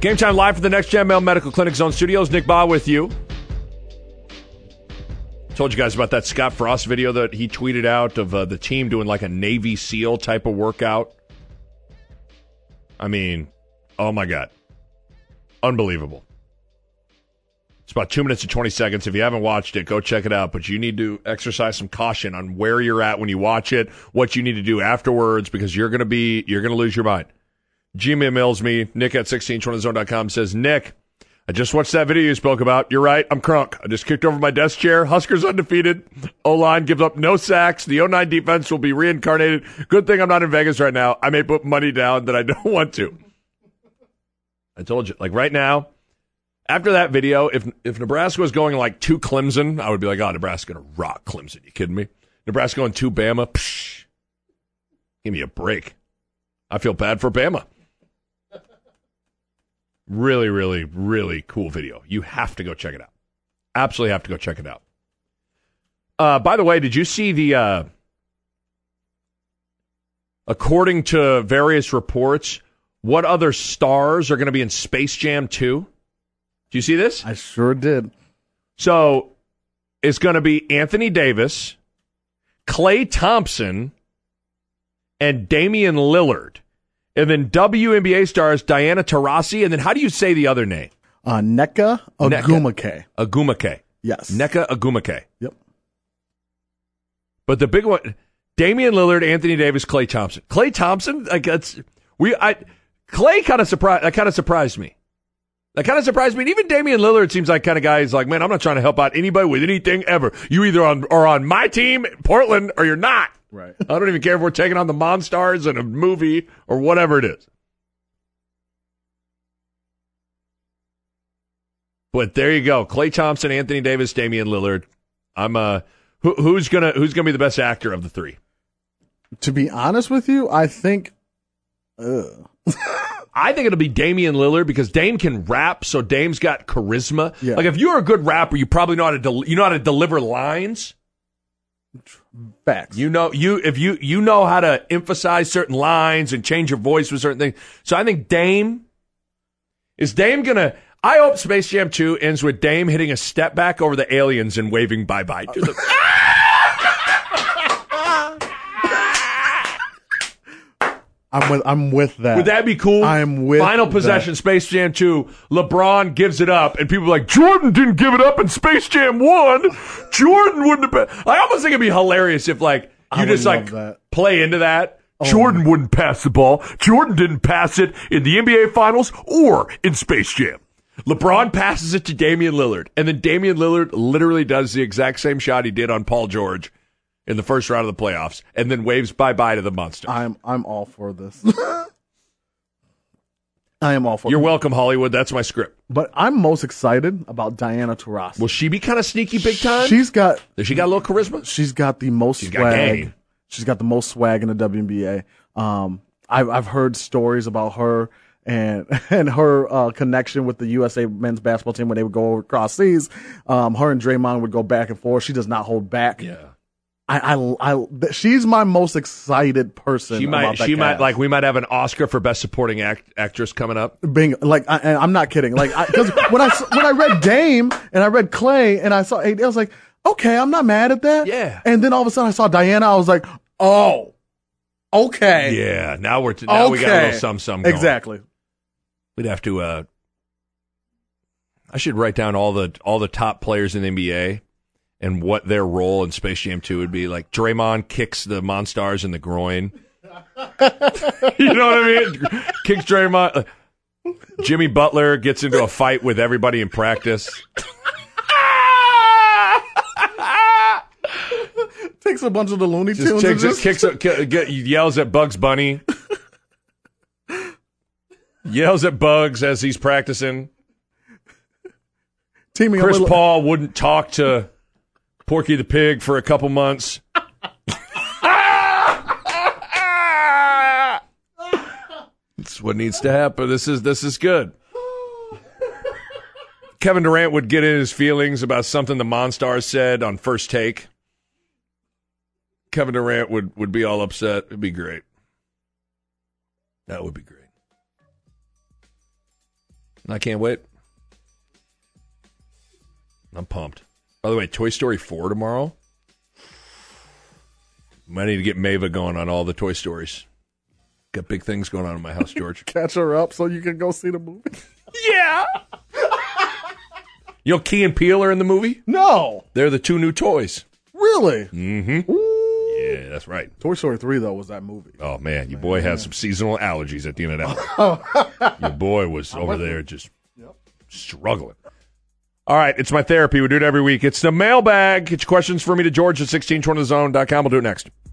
Game Time live from the Next Gen Male Medical Clinic Zone Studios. Nick Baugh with you. Told you guys about that Scott Frost video that he tweeted out of the team doing like a Navy SEAL type of workout. I mean, oh my God. Unbelievable. It's about 2 minutes and 20 seconds. If you haven't watched it, go check it out. But you need to exercise some caution on where you're at when you watch it, what you need to do afterwards, because you're going to lose your mind. Gmail mails me, Nick at 1620zone.com, says, Nick, I just watched that video you spoke about. You're right. I'm crunk. I just kicked over my desk chair. Huskers undefeated. O-line gives up no sacks. The 09 defense will be reincarnated. Good thing I'm not in Vegas right now. I may put money down that I don't want to. I told you, like right now, after that video, if Nebraska was going like to Clemson, I would be like, oh, Nebraska going to rock Clemson. You kidding me? Nebraska going to Bama? Psh, give me a break. I feel bad for Bama. Really, really, really cool video. You have to go check it out. Absolutely have to go check it out. By the way, did you see the, according to various reports, what other stars are going to be in Space Jam 2? Do you see this? I sure did. So it's going to be Anthony Davis, Klay Thompson, and Damian Lillard. And then WNBA stars Diana Taurasi. And then how do you say the other name? Nneka Ogwumike. Ogwumike. Yes. Nneka Ogwumike. Yep. But the big one, Damian Lillard, Anthony Davis, Klay Thompson. Klay Thompson, like Klay kind of surprised me. That kind of surprised me. And even Damian Lillard seems like kind of guy who's like, man, I'm not trying to help out anybody with anything ever. You either are on my team, Portland, or you're not. Right. I don't even care if we're taking on the Monstars in a movie or whatever it is. But there you go. Klay Thompson, Anthony Davis, Damian Lillard. I'm who's gonna be the best actor of the three? To be honest with you, I think I think it'll be Damian Lillard because Dame can rap, so Dame's got charisma. Yeah. Like if you're a good rapper, you probably know how to deliver lines. Facts. You know how to emphasize certain lines and change your voice with certain things. So I think Dame gonna. I hope Space Jam 2 ends with Dame hitting a step back over the aliens and waving bye bye to them. I'm with that. Would that be cool? I'm with Final possession, Space Jam 2. LeBron gives it up, and people are like, Jordan didn't give it up in Space Jam 1. Jordan wouldn't have. I almost think it'd be hilarious if like you just like play into that. Jordan wouldn't pass the ball. Jordan didn't pass it in the NBA Finals or in Space Jam. LeBron passes it to Damian Lillard, and then Damian Lillard literally does the exact same shot he did on Paul George in the first round of the playoffs, and then waves bye-bye to the Monsters. I'm all for this. I am all for You're welcome, Hollywood. That's my script. But I'm most excited about Diana Taurasi. Will she be kind of sneaky big time? She's got a little charisma? She's got the most swag. She's got the most swag in the WNBA. I've heard stories about her and her connection with the USA men's basketball team when they would go across seas. Her and Draymond would go back and forth. She does not hold back. Yeah. She's my most excited person. She might like we might have an Oscar for best supporting actress coming up. Being like, I'm not kidding. Like, because when I read Dame and I read Klay and I saw AD, I was like, okay, I'm not mad at that. Yeah. And then all of a sudden I saw Diana. I was like, oh, okay. Yeah. Now we got a little some going. Exactly. We'd have to. I should write down all the top players in the NBA. And what their role in Space Jam 2 would be. Like, Draymond kicks the Monstars in the groin. You know what I mean? Kicks Draymond. Jimmy Butler gets into a fight with everybody in practice. Takes a bunch of the Looney Tunes. Yells at Bugs Bunny. Yells at Bugs as he's practicing. Chris Paul wouldn't talk to Porky the Pig for a couple months. That's what needs to happen. This is good. Kevin Durant would get in his feelings about something the Monstars said on First Take. Kevin Durant would be all upset. It'd be great. That would be great. I can't wait. I'm pumped. By the way, Toy Story 4 tomorrow. Might need to get Mava going on all the Toy Stories. Got big things going on in my house, George. Catch her up so you can go see the movie. Yeah. You know Key and Peele are in the movie? No. They're the two new toys. Really? Mm-hmm. Ooh. Yeah, that's right. Toy Story 3, though, was that movie. Oh, man. Your boy had some seasonal allergies at the end of that. Your boy was over there just struggling. All right, it's my therapy. We do it every week. It's the mailbag. Get your questions for me to George at 1620thezone.com. We'll do it next.